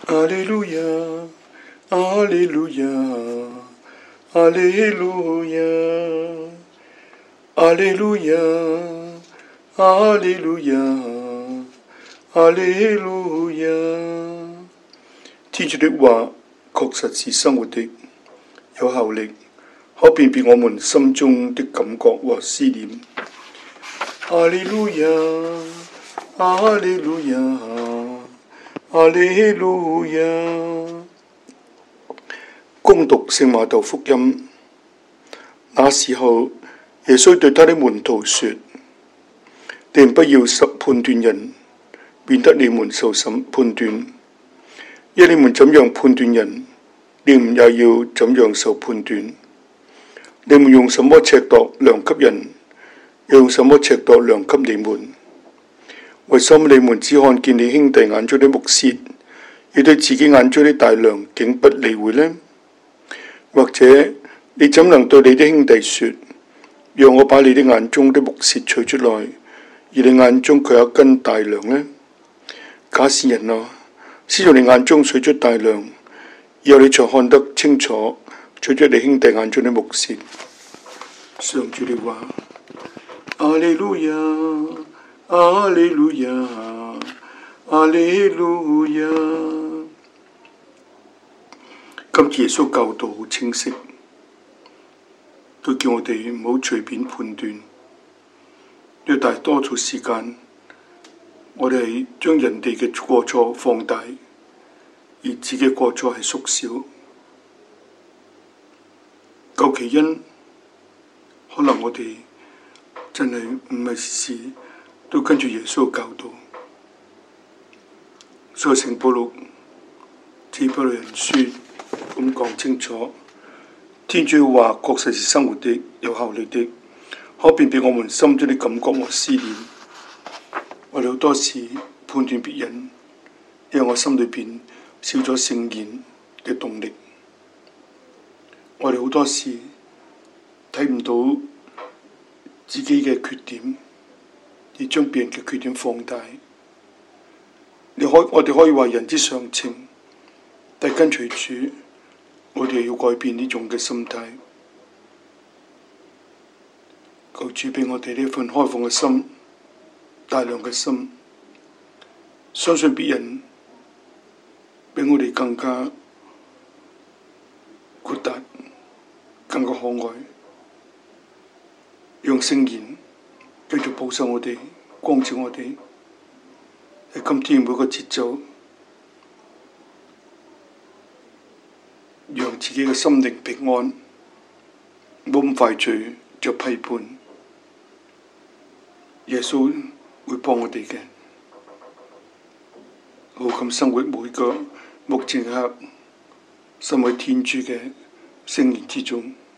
阿利路亞，阿利路亞，阿利路亞，阿利路亞，阿利路亞，阿利路亞。天主的話確實是生活的，有效力，可辨別我們心中的感覺和思念。阿利路亞，阿利路亞，阿利路亞。恭讀聖馬竇福音。那時候，耶穌對他的門徒說：你們不要判斷人，免得你們受判斷。因你們怎樣判斷人，你們也要怎樣受判斷。你們用什麼尺度量給人，用什麼尺度量給你們。為什麼你們只看見你兄弟眼中的木屑，而對自己眼中的大梁竟不理會呢？或者你怎能對你的兄弟說：讓我把你的眼中的木屑取出來，而你眼中卻有一根大梁呢？假使人啊，先從你眼中取出大梁，以後你才看得清楚取出你兄弟眼中的木屑。上主的話。阿利路亞，阿利路亞，阿利路亞。今次耶穌教導好清晰，佢叫我哋唔好隨便判斷。因為大多數時間，我哋係將人哋嘅過錯放大，而自己過錯係縮小。究其因，可能我哋真係唔係時時都跟住耶穌教導。所以聖保祿致庇理人書咁講清楚，天主嘅話確實是生活的、有效力的，可辨別我們心中的感覺和思念。我哋好多時判斷別人，因為我心裏邊少咗聖言嘅動力。我哋好多時睇唔到自己嘅缺點，而將別人嘅缺點放大。我哋可以話人之常情，但係跟隨主，我哋要改變呢種嘅心態。求主俾我哋呢份開放嘅心、大量嘅心，相信別人比我哋更加豁達、更加可愛，讓聖言繼續保守我哋、光照我哋。喺今天每個節奏，讓自己嘅心靈平安，冇咁快脆就批判。耶穌會幫我哋嘅，好咁生活每個目前刻身為天主嘅聖言之中。